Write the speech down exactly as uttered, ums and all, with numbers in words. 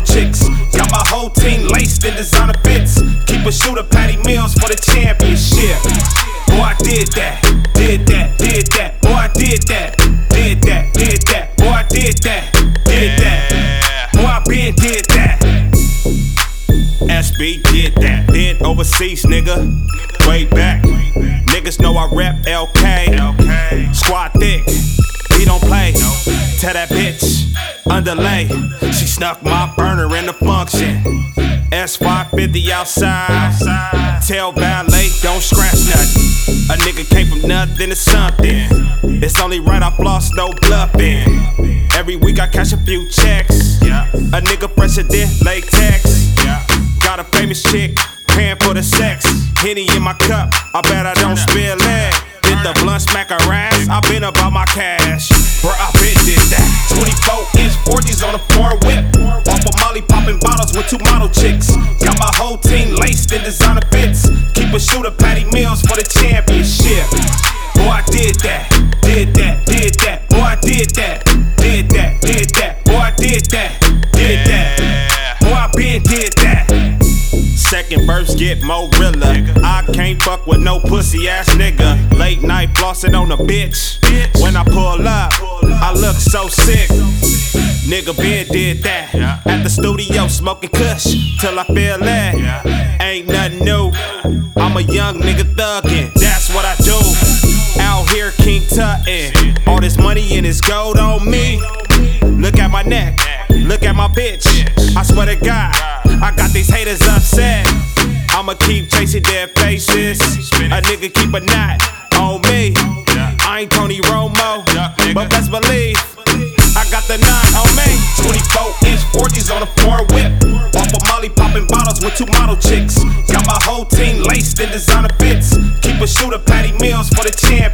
chicks. Got my whole team laced in designer fits. Keep a shooter, Patty Mills for the championship. Boy, I did that, did that, did that. Boy, I did that, did that, did that. Boy, I did that, did that. Boy, I been did that. S B did that. Been overseas, nigga. Way back. Niggas know I rep L K. Squad thick. We don't play. Tell that bitch. Underlay. She snuck my burner in the function. S five fifty outside. Tell valet, don't scratch nothing. A nigga came from nothing to something. It's only right I floss, no bluffing. Every week I cash a few checks. A nigga fresher than latex. Got a famous chick, paying for the sex. Henny in my cup, I bet I don't spill it. Hit the blunt, smack her ass, I been about my cash. Bruh, I been did that. twenty-four inch forties on a foreign whip. Off of Molly popping bottles with two model chicks. Got my whole team laced in designer fits. Keep a shooter, Patty Mills for the championship. Boy, I did that, did that, did that. Boy, I did that, did that, did that. Boy, I did that, did that. Boy, I been did that. Second verse get more realer. I can't fuck with no pussy ass nigga. Late night flossing on a bitch. When I pull up, I look so sick. Nigga been did that. At the studio smoking kush till I feel that. Ain't nothing new. I'm a young nigga thuggin'. That's what I do. Out here King Tuttin'. All this money and this gold on me. Look at my neck. Look at my bitch. I swear to God, I got these haters upset. I'ma keep chasing their faces. A nigga keep a knot on me. I ain't Tony Romo, but best believe I got the knot on me. twenty-four inch forties on a foreign whip. Off of Molly popping bottles with two model chicks. Got my whole team laced in designer fits. Keep a shooter, Patty Mills for the champ.